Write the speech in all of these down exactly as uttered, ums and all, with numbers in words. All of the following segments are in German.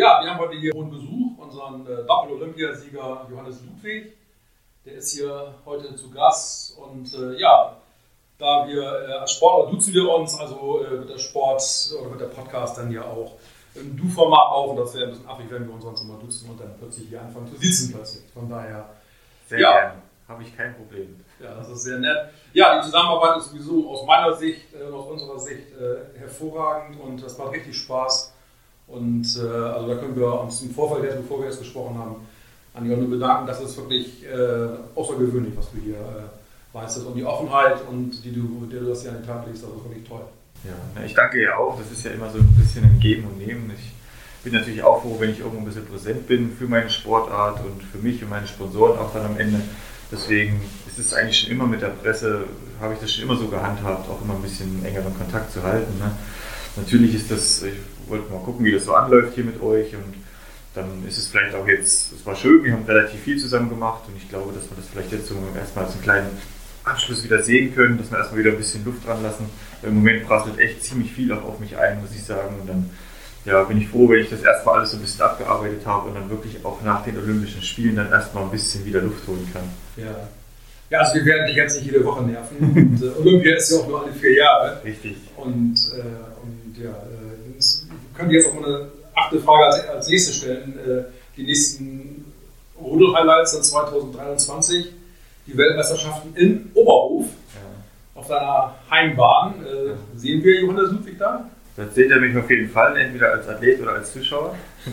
Ja, wir haben heute hier einen Besuch, unseren äh, Doppel-Olympiasieger Johannes Ludwig. Der ist hier heute zu Gast und äh, ja, da wir äh, als Sportler duzen wir uns, also äh, wird der Sport oder wird der Podcast dann ja auch im Du-Format auf und das wäre ein bisschen affig, wenn wir uns sonst immer duzen und dann plötzlich hier anfangen zu sitzen plötzlich. Von daher, sehr ja, gerne, habe ich kein Problem. Ja, das ist sehr nett. Ja, die Zusammenarbeit ist sowieso aus meiner Sicht und äh, aus unserer Sicht äh, hervorragend und das macht richtig Spaß. Und äh, also da können wir uns im Vorfeld, jetzt, bevor wir jetzt gesprochen haben, an die nur bedanken. Das ist wirklich äh, außergewöhnlich, was du hier äh, leistest. Und die Offenheit und die du, mit der du das hier an den Tag legst, das ist wirklich toll. Ja, ich danke ja auch. Das ist ja immer so ein bisschen ein Geben und Nehmen. Ich bin natürlich auch froh, wenn ich irgendwo ein bisschen präsent bin für meine Sportart und für mich und meine Sponsoren auch dann am Ende. Deswegen ist es eigentlich schon immer mit der Presse, habe ich das schon immer so gehandhabt, auch immer ein bisschen engeren Kontakt zu halten. Ne? Natürlich ist das, ich wollte mal gucken, wie das so anläuft hier mit euch und dann ist es vielleicht auch jetzt, es war schön, wir haben relativ viel zusammen gemacht und ich glaube, dass wir das vielleicht jetzt so erstmal als einen kleinen Abschluss wieder sehen können, dass wir erstmal wieder ein bisschen Luft dran lassen. Im Moment prasselt echt ziemlich viel auch auf mich ein, muss ich sagen, und dann ja, bin ich froh, wenn ich das erstmal alles so ein bisschen abgearbeitet habe und dann wirklich auch nach den Olympischen Spielen dann erstmal ein bisschen wieder Luft holen kann. Ja. Ja, also wir werden dich jetzt nicht jede Woche nerven. Und, äh, Olympia ist ja auch nur alle vier Jahre. Richtig. Und, äh, und ja, äh, ich könnte jetzt auch mal eine achte Frage als, als nächste stellen. Äh, die nächsten Rodel-Highlights sind zwanzig dreiundzwanzig. Die Weltmeisterschaften in Oberhof. Ja. Auf deiner Heimbahn. Äh, ja. Sehen wir Johannes Ludwig da? Das seht ihr mich auf jeden Fall, entweder als Athlet oder als Zuschauer.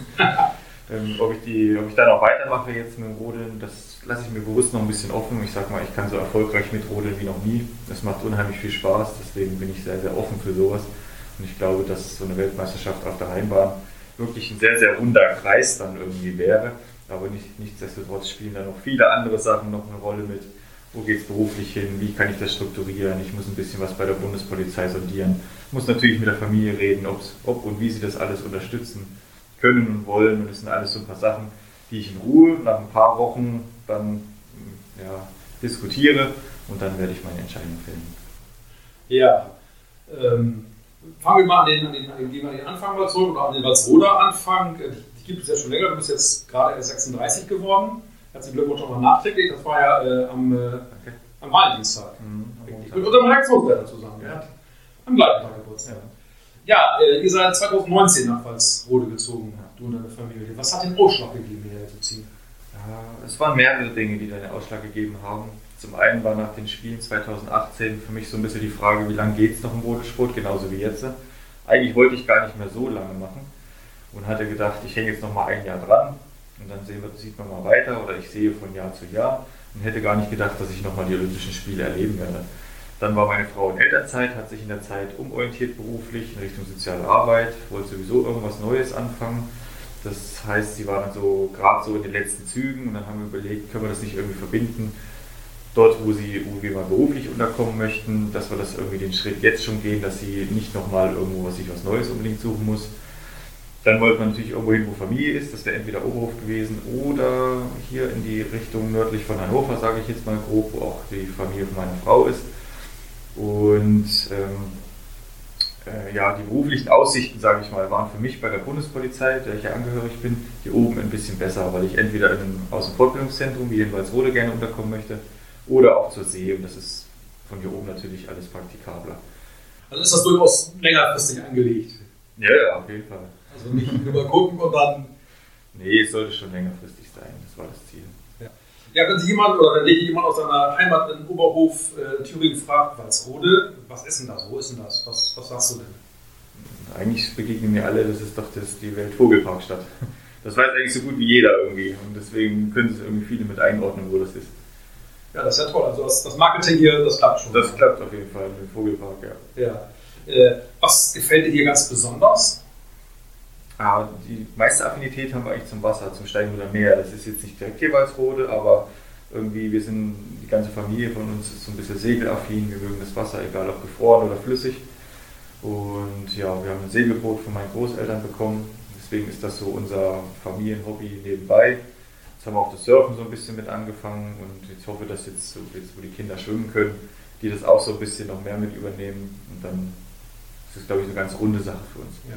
ähm, ob, ich die, ob ich da noch weitermache jetzt mit dem Rodeln, das lasse ich mir bewusst noch ein bisschen offen. Ich sag mal, ich kann so erfolgreich mit rodeln wie noch nie. Es macht unheimlich viel Spaß, deswegen bin ich sehr, sehr offen für sowas. Und ich glaube, dass so eine Weltmeisterschaft auf der Heimbahn wirklich ein sehr, sehr runder Kreis dann irgendwie wäre. Aber nicht, nichtsdestotrotz spielen da noch viele andere Sachen noch eine Rolle mit. Wo geht es beruflich hin? Wie kann ich das strukturieren? Ich muss ein bisschen was bei der Bundespolizei sondieren. Ich muss natürlich mit der Familie reden, ob und wie sie das alles unterstützen können und wollen. Und das sind alles so ein paar Sachen, die ich in Ruhe nach ein paar Wochen dann ja, diskutiere und dann werde ich meine Entscheidung fällen. Ja, ähm, fangen wir mal an den, an den, an den, an den Anfang mal zurück oder an den Walsroder-Anfang. Die gibt es ja schon länger, du bist jetzt gerade erst sechsunddreißig geworden. Herzlichen Glückwunsch nochmal nachträglich, das war ja äh, am, äh, okay. am Valentinstag. Mhm, und unter dem Reaktionswetter zusammen. Ja. Ja. Am gleichen Tag Geburtstag. Ja, ja äh, ihr seid zwanzig neunzehn nach Walsrode gezogen, du und deine Familie. Was hat den Ausschlag gegeben, hierher zu ziehen? Ja, es waren mehrere Dinge, die den Ausschlag gegeben haben. Zum einen war nach den Spielen zwanzig achtzehn für mich so ein bisschen die Frage, wie lange geht es noch im Rodelsport, genauso wie jetzt. Eigentlich wollte ich gar nicht mehr so lange machen und hatte gedacht, ich hänge jetzt noch mal ein Jahr dran. Und dann sehen wir, sieht man mal weiter oder ich sehe von Jahr zu Jahr und hätte gar nicht gedacht, dass ich nochmal die Olympischen Spiele erleben werde. Dann war meine Frau in Elternzeit, hat sich in der Zeit umorientiert beruflich in Richtung soziale Arbeit, wollte sowieso irgendwas Neues anfangen. Das heißt, sie war dann so gerade so in den letzten Zügen und dann haben wir überlegt, können wir das nicht irgendwie verbinden, dort wo, sie, wo wir mal beruflich unterkommen möchten, dass wir das irgendwie den Schritt jetzt schon gehen, dass sie nicht nochmal irgendwo sich was Neues unbedingt suchen muss. Dann wollte man natürlich irgendwo hin, wo Familie ist, das wäre entweder Oberhof gewesen oder hier in die Richtung nördlich von Hannover, sage ich jetzt mal grob, wo auch die Familie von meiner Frau ist. Und ähm, äh, ja, die beruflichen Aussichten, sage ich mal, waren für mich bei der Bundespolizei, der ich ja angehörig bin, hier oben ein bisschen besser, weil ich entweder in einem Außenfortbildungszentrum wie in Walsrode gerne unterkommen möchte oder auch zur See und das ist von hier oben natürlich alles praktikabler. Also ist das durchaus längerfristig angelegt? Ja, ja, auf jeden Fall. Also nicht nur gucken und dann... Nee, es sollte schon längerfristig sein, das war das Ziel. Ja, ja wenn sich jemand oder wenn dich jemand aus seiner Heimat in Oberhof, äh, Thüringen fragt, Walsrode, was ist denn das, wo ist denn das, was, was sagst du denn? Eigentlich begegnen mir alle, das ist doch das, die Weltvogelparkstadt. Das weiß eigentlich so gut wie jeder irgendwie und deswegen können es irgendwie viele mit einordnen, wo das ist. Ja, das ist ja toll, also das, das Marketing hier, das klappt schon. Das klappt auf jeden Fall mit dem Vogelpark, ja. Ja. Äh, was gefällt dir hier ganz besonders? Ah, die meiste Affinität haben wir eigentlich zum Wasser, zum Steinhuder Meer. Das ist jetzt nicht direkt hier Walsrode, aber irgendwie, wir sind, die ganze Familie von uns ist so ein bisschen segelaffin. Wir mögen das Wasser, egal ob gefroren oder flüssig. Und ja, wir haben ein Segelboot von meinen Großeltern bekommen. Deswegen ist das so unser Familienhobby nebenbei. Jetzt haben wir auch das Surfen so ein bisschen mit angefangen und ich hoffe, dass jetzt, so, jetzt wo die Kinder schwimmen können, die das auch so ein bisschen noch mehr mit übernehmen. Und dann ist es, glaube ich, eine ganz runde Sache für uns. Ja.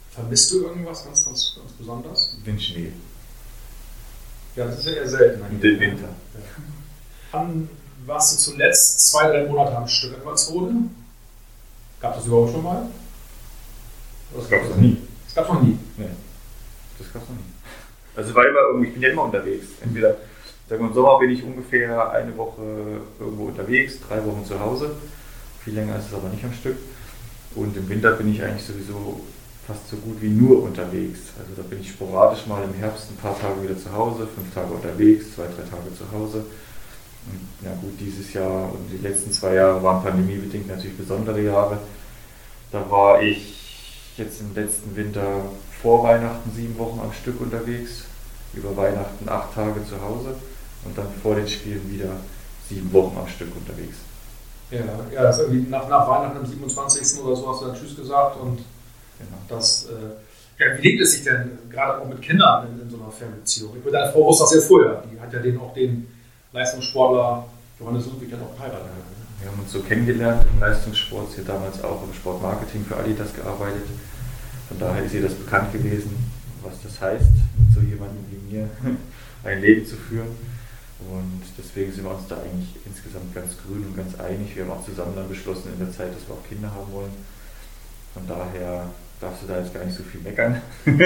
Vermisst du irgendwas ganz, ganz, ganz besonders? Den Schnee. Ja, das ist ja eher selten. Und den Winter. Ja. Dann warst du zuletzt zwei, drei Monate am Stück in Walsrode. Gab es das überhaupt schon mal? Das gab es noch nie. Das gab es noch nie? Nee, das gab es noch nie. Also war immer irgendwie, ich bin ja immer unterwegs. Entweder, sagen wir im Sommer bin ich ungefähr eine Woche irgendwo unterwegs, drei Wochen zu Hause. Viel länger ist es aber nicht am Stück. Und im Winter bin ich eigentlich sowieso fast so gut wie nur unterwegs. Also da bin ich sporadisch mal im Herbst ein paar Tage wieder zu Hause, fünf Tage unterwegs, zwei, drei Tage zu Hause. Und ja gut, dieses Jahr und die letzten zwei Jahre waren pandemiebedingt natürlich besondere Jahre. Da war ich jetzt im letzten Winter vor Weihnachten sieben Wochen am Stück unterwegs, über Weihnachten acht Tage zu Hause und dann vor den Spielen wieder sieben Wochen am Stück unterwegs. Ja, ja, das ist irgendwie nach, nach Weihnachten am siebenundzwanzigsten oder so hast du dann Tschüss gesagt und genau. das, äh, ja, wie lebt es sich denn gerade auch mit Kindern in, in so einer Fernbeziehung? Ich würde deine Frau wusste das ja vorher, die hat ja den, auch den Leistungssportler Johannes Ludwig dann auch geheiratet. Wir haben uns so kennengelernt im Leistungssport, sie hat damals auch im Sportmarketing für Adidas gearbeitet, von daher ist ihr das bekannt gewesen, was das heißt, mit so jemandem wie mir ein Leben zu führen. Und deswegen sind wir uns da eigentlich insgesamt ganz grün und ganz einig. Wir haben auch zusammen dann beschlossen in der Zeit, dass wir auch Kinder haben wollen. Von daher darfst du da jetzt gar nicht so viel meckern.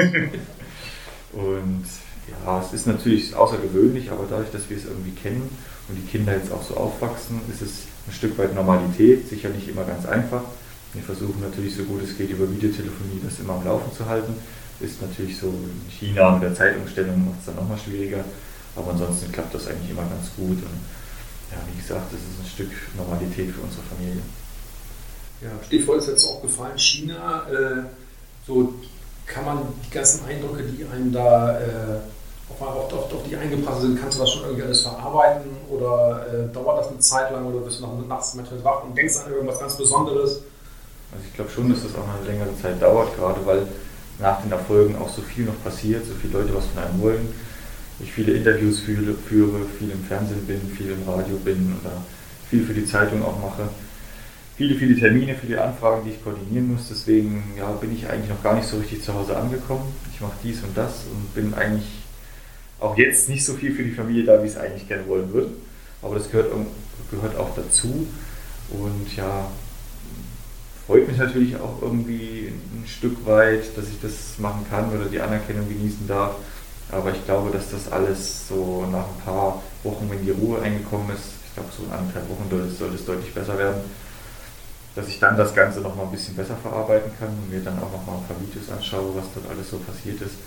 Und ja, es ist natürlich außergewöhnlich, aber dadurch, dass wir es irgendwie kennen und die Kinder jetzt auch so aufwachsen, ist es ein Stück weit Normalität, sicher nicht immer ganz einfach. Wir versuchen natürlich so gut es geht über Videotelefonie das immer am Laufen zu halten. Ist natürlich so in China mit der Zeitumstellung macht es dann nochmal schwieriger. Aber ansonsten klappt das eigentlich immer ganz gut. Und ja, wie gesagt, das ist ein Stück Normalität für unsere Familie. Ja, Stichwort ist jetzt auch gefallen, China. Äh, so kann man die ganzen Eindrücke, die einem da äh, auf, auf, auf, auf die eingeprasselt sind, kannst du das schon irgendwie alles verarbeiten? Oder äh, dauert das eine Zeit lang oder bist du noch nachts manchmal wach und denkst an irgendwas ganz Besonderes? Also ich glaube schon, dass das auch noch eine längere Zeit dauert, gerade weil nach den Erfolgen auch so viel noch passiert, so viele Leute was von einem wollen. Ich viele Interviews führe, führe, viel im Fernsehen bin, viel im Radio bin oder viel für die Zeitung auch mache. Viele, viele Termine, viele Anfragen, die ich koordinieren muss. Deswegen ja, bin ich eigentlich noch gar nicht so richtig zu Hause angekommen. Ich mache dies und das und bin eigentlich auch jetzt nicht so viel für die Familie da, wie ich es eigentlich gerne wollen würde. Aber das gehört, gehört auch dazu. Und ja, freut mich natürlich auch irgendwie ein Stück weit, dass ich das machen kann oder die Anerkennung genießen darf. Aber ich glaube, dass das alles so nach ein paar Wochen, wenn die Ruhe eingekommen ist, ich glaube so in anderthalb Wochen sollte es, sollte es deutlich besser werden, dass ich dann das Ganze noch mal ein bisschen besser verarbeiten kann und mir dann auch noch mal ein paar Videos anschaue, was dort alles so passiert ist.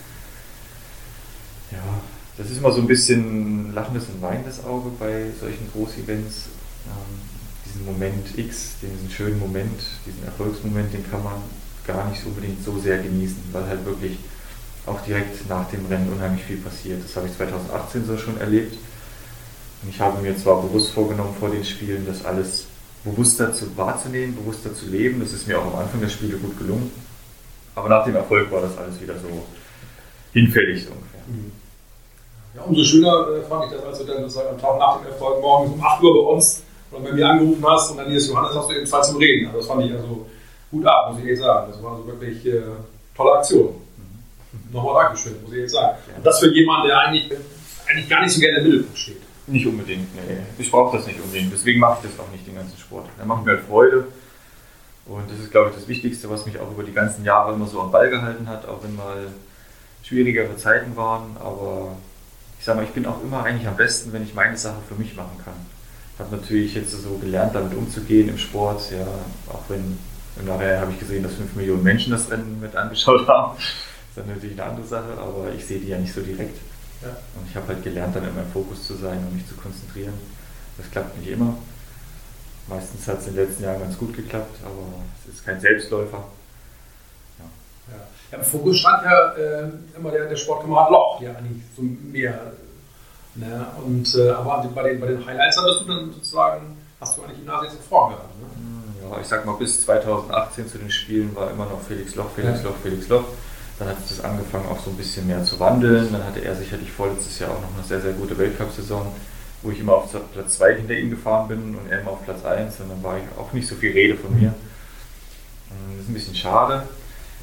Ja, das ist immer so ein bisschen lachendes und weinendes Auge bei solchen Großevents. Ähm, diesen Moment X, diesen schönen Moment, diesen Erfolgsmoment, den kann man gar nicht unbedingt so sehr genießen, weil halt wirklich auch direkt nach dem Rennen unheimlich viel passiert. Das habe ich zweitausendachtzehn so schon erlebt. Und ich habe mir zwar bewusst vorgenommen vor den Spielen, das alles bewusster zu, wahrzunehmen, bewusster zu leben. Das ist mir auch am Anfang der Spiele gut gelungen. Aber nach dem Erfolg war das alles wieder so hinfällig so ungefähr. Ja, umso schöner äh, fand ich das, als du dann sozusagen am Tag nach dem Erfolg morgens um acht Uhr bei uns oder bei mir angerufen hast und dann hier ist Johannes, hast du eben Zeit zum Reden. Also das fand ich also gut ab, muss ich ehrlich sagen. Das war also wirklich äh, tolle Aktion. Nochmal Dankeschön, muss ich jetzt sagen. Und das für jemanden, der eigentlich, eigentlich gar nicht so gerne im Mittelpunkt steht. Nicht unbedingt, nee. Ich brauche das nicht unbedingt. Deswegen mache ich das auch nicht, den ganzen Sport. Er macht mir halt Freude. Und das ist, glaube ich, das Wichtigste, was mich auch über die ganzen Jahre immer so am Ball gehalten hat, auch wenn mal schwierigere Zeiten waren. Aber ich sage mal, ich bin auch immer eigentlich am besten, wenn ich meine Sache für mich machen kann. Ich habe natürlich jetzt so gelernt, damit umzugehen im Sport. Ja, auch wenn im Nachhinein habe ich gesehen, dass fünf Millionen Menschen das Rennen mit angeschaut haben. Das ist dann natürlich eine andere Sache, aber ich sehe die ja nicht so direkt. Ja. Und ich habe halt gelernt, dann in meinem Fokus zu sein und mich zu konzentrieren. Das klappt nicht immer. Meistens hat es in den letzten Jahren ganz gut geklappt, aber es ist kein Selbstläufer. Ja. Ja. Ja, im Fokus stand ja äh, immer der, der Sportkamerad Loch, ja eigentlich so mehr. Ne? Und, äh, aber bei den, bei den Highlights hattest du dann sozusagen, hast du eigentlich die Nase jetzt so vorn gehabt. Ne? Ja, ich sag mal, bis zweitausendachtzehn zu den Spielen war immer noch Felix Loch, Felix ja. Loch, Felix Loch. Dann hat es angefangen auch so ein bisschen mehr zu wandeln. Dann hatte er sicherlich vorletztes Jahr auch noch eine sehr, sehr gute Weltcup-Saison, wo ich immer auf Platz zwei hinter ihm gefahren bin und er immer auf Platz eins. Und dann war ich auch nicht so viel Rede von mir. Das ist ein bisschen schade.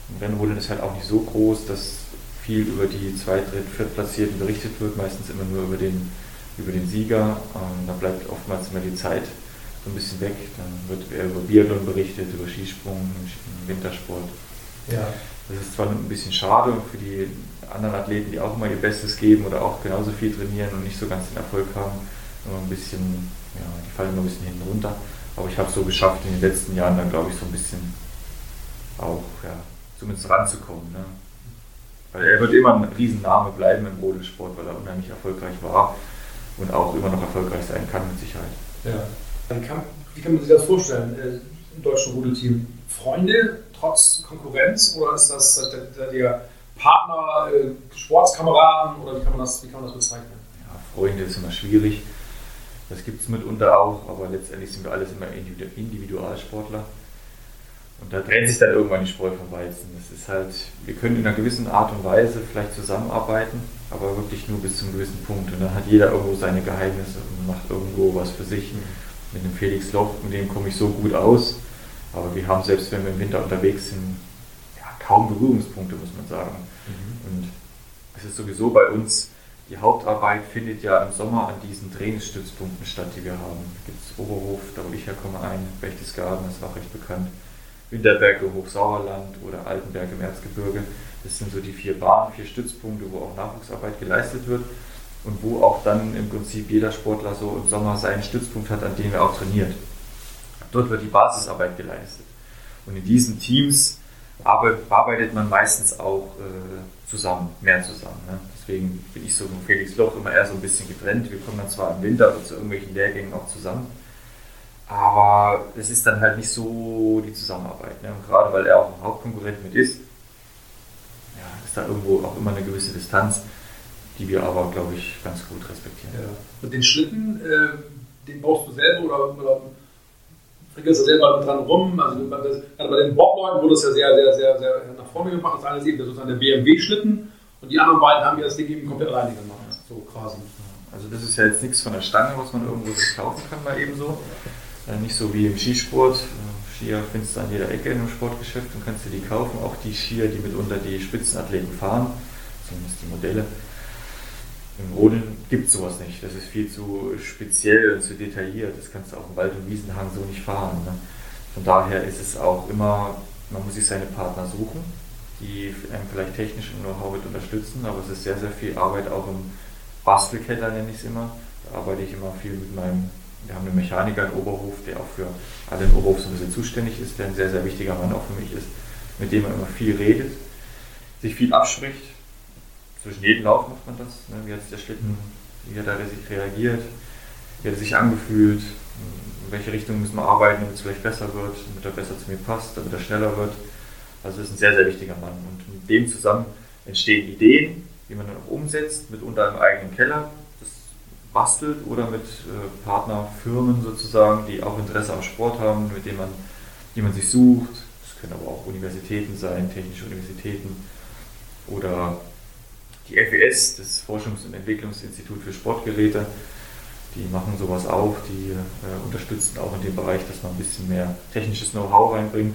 Und Rennrodeln ist halt auch nicht so groß, dass viel über die Zweit-, Dritt-, Viertplatzierten berichtet wird, meistens immer nur über den, über den Sieger. Ähm, da bleibt oftmals immer die Zeit so ein bisschen weg. Dann wird eher über Biathlon berichtet, über Skisprung, Wintersport. Ja. Das ist zwar ein bisschen schade für die anderen Athleten, die auch immer ihr Bestes geben oder auch genauso viel trainieren und nicht so ganz den Erfolg haben, immer ein bisschen, ja, die fallen immer ein bisschen hinten runter. Aber ich habe es so geschafft, in den letzten Jahren dann, glaube ich, so ein bisschen auch, ja, zumindest ranzukommen. Ne? Weil er wird immer ein Riesenname bleiben im Rodelsport, weil er unheimlich erfolgreich war und auch immer noch erfolgreich sein kann, mit Sicherheit. Ja. Wie kann, wie kann man sich das vorstellen, äh, im deutschen Rodelteam? Freunde trotz Konkurrenz oder ist das der, der Partner, äh, Sportskameraden oder wie kann man das, wie kann man das bezeichnen? Ja, Freunde ist immer schwierig. Das gibt es mitunter auch, aber letztendlich sind wir alles immer Individualsportler. Und da trennt sich dann irgendwann die Spreu vom Weizen. Das ist halt, wir können in einer gewissen Art und Weise vielleicht zusammenarbeiten, aber wirklich nur bis zu einem gewissen Punkt. Und dann hat jeder irgendwo seine Geheimnisse und macht irgendwo was für sich. Mhm. Mit dem Felix Loch, mit dem komme ich so gut aus. Aber wir haben, selbst wenn wir im Winter unterwegs sind, ja, kaum Berührungspunkte, muss man sagen. Mhm. Und es ist sowieso bei uns, die Hauptarbeit findet ja im Sommer an diesen Trainingsstützpunkten statt, die wir haben. Da gibt es Oberhof, da wo ich herkomme, ein, Berchtesgaden, das ist auch recht bekannt. Winterberge, Hochsauerland oder Altenberg im Erzgebirge. Das sind so die vier Bahnen, vier Stützpunkte, wo auch Nachwuchsarbeit geleistet wird und wo auch dann im Prinzip jeder Sportler so im Sommer seinen Stützpunkt hat, an dem er auch trainiert. Dort wird die Basisarbeit geleistet. Und in diesen Teams arbeitet man meistens auch äh, zusammen, mehr zusammen. Ne? Deswegen bin ich so mit Felix Loch immer eher so ein bisschen getrennt. Wir kommen dann zwar im Winter oder zu irgendwelchen Lehrgängen auch zusammen, aber es ist dann halt nicht so die Zusammenarbeit. Ne? Und gerade weil er auch ein Hauptkonkurrent mit ist, ja, ist da irgendwo auch immer eine gewisse Distanz, die wir aber, glaube ich, ganz gut respektieren. Ja. Und den Schlitten, äh, den baust du selber oder, oder frickelst du selber mit dran rum? Also das, also bei den Bobleuten wurde es ja sehr, sehr, sehr, sehr nach vorne gemacht. Das eine ist eben sozusagen der B M W-Schlitten und die anderen beiden haben ja das Ding eben komplett alleine gemacht. So quasi. Also das ist ja jetzt nichts von der Stange, was man irgendwo sich kaufen kann, mal eben so. Nicht so wie im Skisport. Skier findest du an jeder Ecke in einem Sportgeschäft und kannst dir die kaufen. Auch die Skier, die mitunter die Spitzenathleten fahren, zumindest die Modelle. Im Rodeln gibt es sowas nicht. Das ist viel zu speziell und zu detailliert. Das kannst du auf dem Wald- und Wiesenhang so nicht fahren. Ne? Von daher ist es auch immer, man muss sich seine Partner suchen, die einem vielleicht technisch im Know-how mit unterstützen, aber es ist sehr, sehr viel Arbeit auch im Bastelkeller, nenne ich es immer. Da arbeite ich immer viel mit meinem, wir haben einen Mechaniker in Oberhof, der auch für alle in Oberhof so ein bisschen zuständig ist, der ein sehr, sehr wichtiger Mann auch für mich ist, mit dem man immer viel redet, sich viel abspricht. Zwischen jedem Lauf macht man das, ne? Wie hat der Schlitten, wie hat er sich reagiert, wie hat er sich angefühlt, in welche Richtung müssen wir arbeiten, damit es vielleicht besser wird, damit er besser zu mir passt, damit er schneller wird. Also das ist ein sehr, sehr wichtiger Mann und mit dem zusammen entstehen Ideen, die man dann auch umsetzt, mitunter im eigenen Keller, das bastelt oder mit äh, Partnerfirmen sozusagen, die auch Interesse am Sport haben, mit denen man, die man sich sucht. Das können aber auch Universitäten sein, technische Universitäten oder die F E S, das Forschungs- und Entwicklungsinstitut für Sportgeräte, die machen sowas auch, die äh, unterstützen auch in dem Bereich, dass man ein bisschen mehr technisches Know-how reinbringt.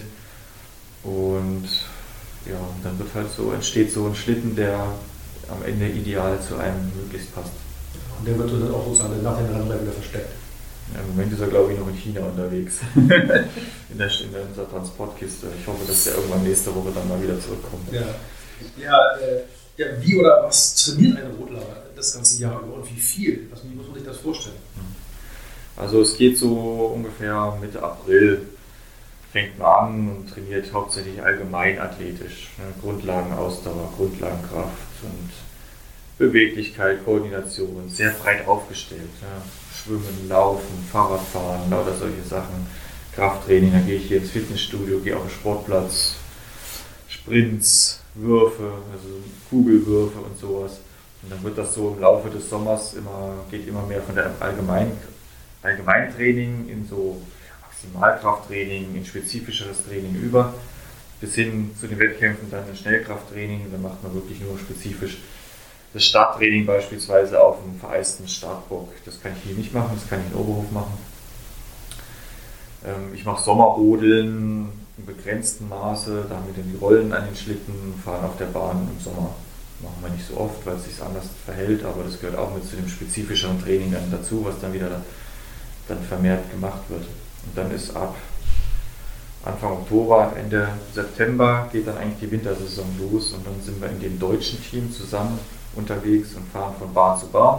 Und ja, und dann wird halt so, entsteht so ein Schlitten, der am Ende ideal zu einem möglichst passt. Und der wird dann auch sozusagen nach den Rennen wieder versteckt. Ja, im Moment ist er, glaube ich, noch in China unterwegs. in, der, in der, unserer Transportkiste. Ich hoffe, dass der irgendwann nächste Woche dann mal wieder zurückkommt. Ja, ja, äh, ja wie oder was trainiert ein Rodler das ganze Jahr über und wie viel? Was, wie muss man sich das vorstellen? Also es geht so ungefähr Mitte April, fängt man an und trainiert hauptsächlich allgemein athletisch. Ne? Grundlagen Ausdauer, Grundlagenkraft und Beweglichkeit, Koordination, sehr breit aufgestellt. Ja? Schwimmen, Laufen, Fahrradfahren, lauter solche Sachen. Krafttraining, da gehe ich hier ins Fitnessstudio, gehe auf den Sportplatz, Sprints, Würfe, also Kugelwürfe und sowas. Und dann wird das so im Laufe des Sommers immer, geht immer mehr von der Allgemein, Allgemeintraining in so Maximalkrafttraining, in spezifischeres Training über, bis hin zu den Wettkämpfen dann ein Schnellkrafttraining. Dann macht man wirklich nur spezifisch das Starttraining beispielsweise auf einem vereisten Startbock. Das kann ich hier nicht machen, das kann ich in Oberhof machen. Ich mache Sommerrodeln im begrenzten Maße, da haben wir dann die Rollen an den Schlitten, fahren auf der Bahn im Sommer. Machen wir nicht so oft, weil es sich anders verhält, aber das gehört auch mit zu dem spezifischeren Training dann dazu, was dann wieder dann vermehrt gemacht wird. Und dann ist ab Anfang Oktober, Ende September geht dann eigentlich die Wintersaison los und dann sind wir in dem deutschen Team zusammen unterwegs und fahren von Bahn zu Bahn.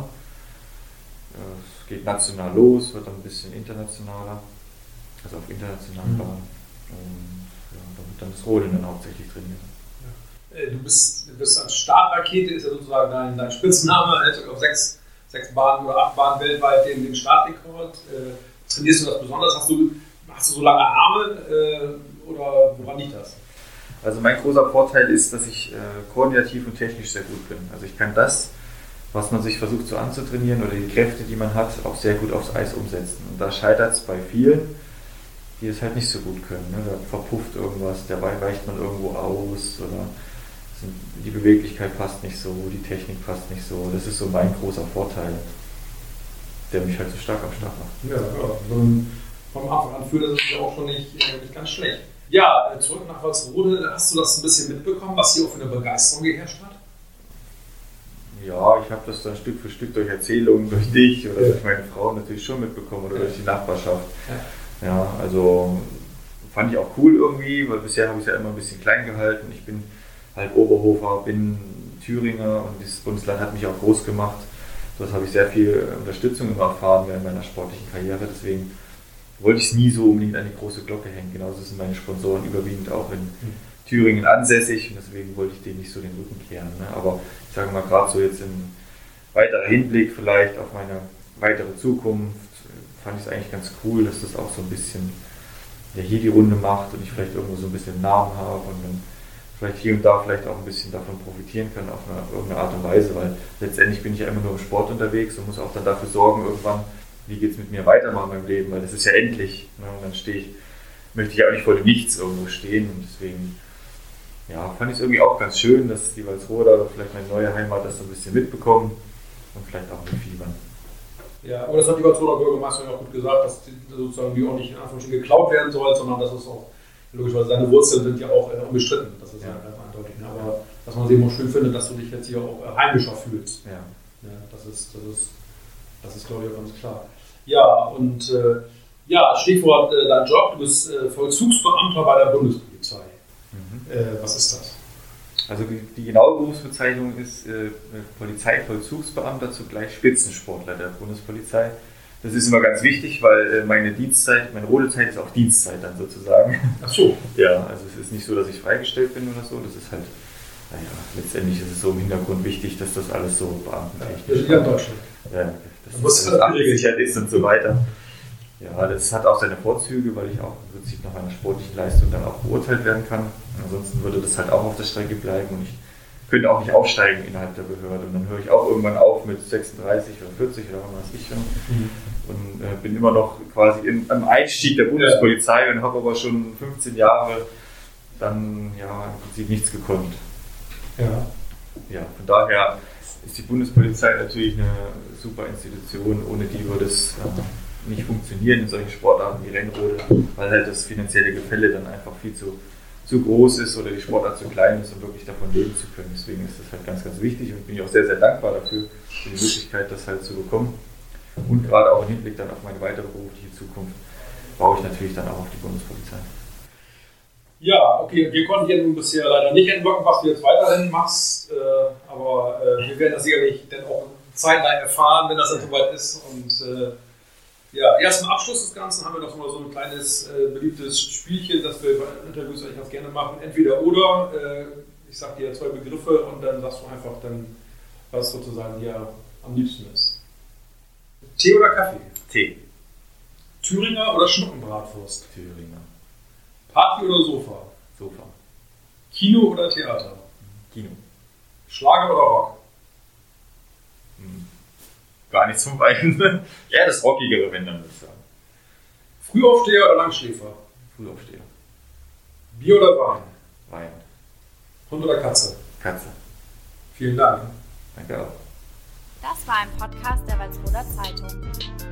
Es geht national los, wird dann ein bisschen internationaler, also auf internationalen mhm. Bahnen. Und ja, da wird dann das Rodeln dann hauptsächlich trainiert. Du bist, du bist als Startrakete, ist ja sozusagen dein, dein Spitzname, hält auf sechs, sechs Bahnen oder acht Bahnen weltweit den, den Startrekord. Äh, trainierst du das besonders? Hast du, hast du so lange Arme äh, oder woran liegt das? Also mein großer Vorteil ist, dass ich äh, koordinativ und technisch sehr gut bin. Also ich kann das, was man sich versucht so anzutrainieren oder die Kräfte, die man hat, auch sehr gut aufs Eis umsetzen. Und da scheitert es bei vielen, die es halt nicht so gut können. Ne? Da verpufft irgendwas, dabei weicht man irgendwo aus oder die Beweglichkeit passt nicht so, die Technik passt nicht so. Das ist so mein großer Vorteil, der mich halt so stark am Start macht. Ja, ja. Vom Anfang an fühlt das sich ja auch schon nicht, nicht ganz schlecht. Ja, zurück nach Walsrode, hast du das ein bisschen mitbekommen, was hier auch für eine Begeisterung geherrscht hat? Ja, ich habe das dann Stück für Stück durch Erzählungen, durch dich oder ja. durch meine Frau natürlich schon mitbekommen oder ja. durch die Nachbarschaft. Ja. ja, also fand ich auch cool irgendwie, weil bisher habe ich es ja immer ein bisschen klein gehalten. Ich bin halt Oberhofer, bin Thüringer und dieses Bundesland hat mich auch groß gemacht. Dort habe ich sehr viel Unterstützung immer erfahren während meiner sportlichen Karriere, deswegen wollte ich es nie so unbedingt an die große Glocke hängen. Genauso sind meine Sponsoren überwiegend auch in Thüringen ansässig und deswegen wollte ich denen nicht so den Rücken kehren. Ne? Aber ich sage mal, gerade so jetzt in weiterer Hinblick vielleicht auf meine weitere Zukunft, fand ich es eigentlich ganz cool, dass das auch so ein bisschen ja, hier die Runde macht und ich vielleicht irgendwo so ein bisschen einen Namen habe und dann vielleicht hier und da vielleicht auch ein bisschen davon profitieren können auf eine, irgendeine Art und Weise, weil letztendlich bin ich ja immer nur im Sport unterwegs und muss auch dann dafür sorgen irgendwann, wie geht es mit mir weiter in meinem Leben, weil das ist ja endlich. Ne? Und dann stehe ich, möchte ich auch nicht vor dem Nichts irgendwo stehen und deswegen ja, fand ich es irgendwie auch ganz schön, dass die Walsroder oder vielleicht meine neue Heimat das so ein bisschen mitbekommen und vielleicht auch mitfiebern. Ja, aber das hat die Walsroder Bürgermeisterin auch gut gesagt, dass die sozusagen die auch nicht in Anführungsstrichen geklaut werden soll, sondern dass es auch logischerweise seine Wurzeln sind ja auch äh, unbestritten, das ist ja, ja ganz eindeutig. Ne? Aber dass man es eben auch schön findet, dass du dich jetzt hier auch äh, heimischer fühlst. Ja. Ja, das ist, das ist, das ist glaube ich auch ganz klar. Ja, und äh, ja, Stichwort äh, dein Job, du bist äh, Vollzugsbeamter bei der Bundespolizei. Mhm. Äh, was ist das? Also die, die genaue Berufsbezeichnung ist äh, Polizeivollzugsbeamter, zugleich Spitzensportler der Bundespolizei. Das ist immer ganz wichtig, weil meine Dienstzeit, meine Rodezeit ist auch Dienstzeit dann sozusagen. Ach so. Ja, also es ist nicht so, dass ich freigestellt bin oder so. Das ist halt, naja, letztendlich ist es so im Hintergrund wichtig, dass das alles so beamtentechnisch ist. Ja, in Deutschland. Ja, dass das alles abgesichert ist und so weiter. Ja, das hat auch seine Vorzüge, weil ich auch im Prinzip nach meiner sportlichen Leistung dann auch beurteilt werden kann. Ansonsten würde das halt auch auf der Strecke bleiben und ich könnte auch nicht aufsteigen innerhalb der Behörde. Und dann höre ich auch irgendwann auf mit sechsunddreißig oder vierzig oder was weiß ich schon. Mhm. Und äh, bin immer noch quasi im, am Einstieg der Bundespolizei und habe aber schon fünfzehn Jahre dann ja im Prinzip nichts gekonnt. Ja. Ja, von daher ist die Bundespolizei natürlich eine super Institution, ohne die würde es äh, nicht funktionieren in solchen Sportarten wie Rennrodel, weil halt das finanzielle Gefälle dann einfach viel zu zu groß ist oder die Sportart zu klein ist, um wirklich davon leben zu können. Deswegen ist das halt ganz, ganz wichtig und bin ich auch sehr, sehr dankbar dafür, für die Möglichkeit, das halt zu bekommen. Und gerade auch im Hinblick dann auf meine weitere berufliche Zukunft baue ich natürlich dann auch auf die Bundespolizei. Ja, okay, wir konnten dir nun bisher leider nicht entlocken, was du jetzt weiterhin machst, äh, aber äh, wir werden das sicherlich dann auch zeitnah erfahren, wenn das dann soweit ist. Und äh, ja, erst im Abschluss des Ganzen haben wir noch mal so ein kleines äh, beliebtes Spielchen, das wir bei Interviews eigentlich ganz gerne machen. Entweder oder, äh, ich sag dir zwei Begriffe und dann sagst du einfach dann, was sozusagen dir am liebsten ist. Tee oder Kaffee? Tee. Thüringer oder Schnuppenbratwurst? Thüringer. Party oder Sofa? Sofa. Kino oder Theater? Kino. Schlager oder Rock? Hm. Gar nichts vom Beiden. Ja, das Rockigere, wenn dann, würde ich sagen. Frühaufsteher oder Langschläfer? Frühaufsteher. Bier oder Wein? Wein. Hund oder Katze? Katze. Vielen Dank. Danke auch. Das war ein Podcast der Walsroder Zeitung.